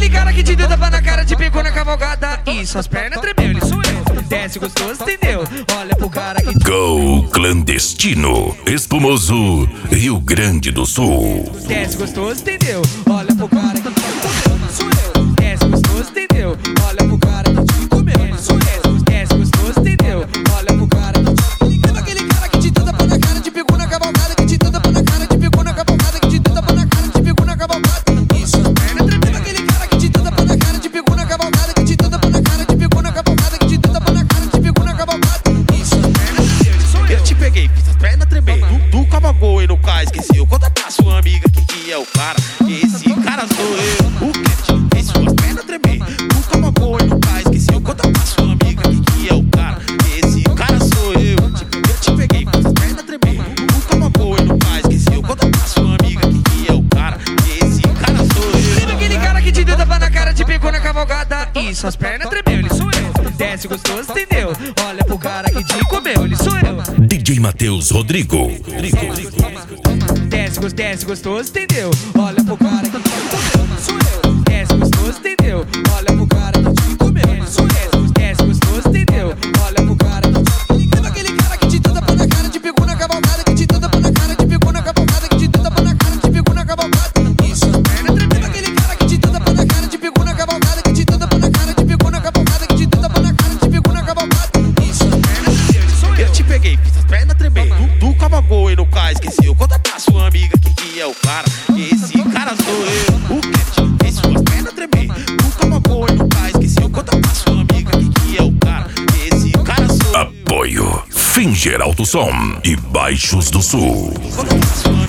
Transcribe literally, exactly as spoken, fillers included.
aquele cara que te deu tapa na cara, te pegou na cavalgada e suas pernas tremeu, ele sou eu. Desce gostoso, entendeu? Olha pro cara que... Go clandestino, espumoso, Rio Grande do Sul. Desce gostoso, entendeu? Olha pro cara que te comeu, sou eu. Desce gostoso, entendeu? Olha pro cara que te comeu, sou eu. Desce gostoso, entendeu? Olha pro cara que te comeu. Aquele cara que te deu tapa na cara, te pegou na cavalgada, que te deu tapa na cara, te pegou na cavalgada, que te deu tapa na cara, te pegou na cavalgada. E suas pernas tremeu. Aquele cara que te deu tapa na cara, te pegou na cavalgada, que te deu tapa na cara, te pegou na cavalgada, que te deu tapa na cara, te pegou na cavalgada. E suas pernas tremeu, sou eu. Eu te peguei, fiz as pernas tremer. Tu, tu cavalgou e no cais, esqueceu. Conta pra sua amiga que, que é o cara. Que esse cara sou eu. O Cat fez suas pernas tremer. Tu cavalgou e no cais, esqueceu. Conta pra sua amiga que, que é o cara. Que esse cara sou eu. Eu te peguei, fiz as pernas tremer. Tu cavalgou e no cais, esqueceu. Conta pra sua amiga que, que é o cara. Que esse cara sou eu. Lembra aquele cara que te deu tapa na cara, te pegou na cavalgada e suas pernas tremeu, ele sou eu. Desce gostoso, entendeu? Olha pro cara que te comeu, ele sou eu. D J Matheus Rodrigo. Desce, desce gostoso, entendeu? Olha pro cara que te comeu, sou eu. Desce gostoso, entendeu? Olha pro cara que te comeu, sou eu. Desce gostoso, entendeu? Olha pro cara que te comeu. Lembra aquele cara que te deu tapa na cara, te pegou na cavalgada, que te deu tapa na cara, te pegou na cavalgada, que te deu tapa na cara, te pegou na cavalgada. E suas pernas tremeu. Lembra aquele cara que te deu tapa na cara, te pegou na cavalgada, que te deu tapa na cara, te pegou na cavalgada, que te deu tapa na cara, te pegou na cavalgada. E suas pernas tremeu, sou eu. Eu te peguei, fiz as pernas tremer. Tu, tu cavalgou e no cais, esqueceu. Conta pra sua amiga que, que é o cara. Que esse cara sou eu. O Cat fez suas pernas tremer. Tu cavalgou e no cais, esqueceu. Conta pra sua amiga que, que é o cara. Que esse cara sou eu. Apoio Finger Alto Som e Baixos do Sul. Conta pra sua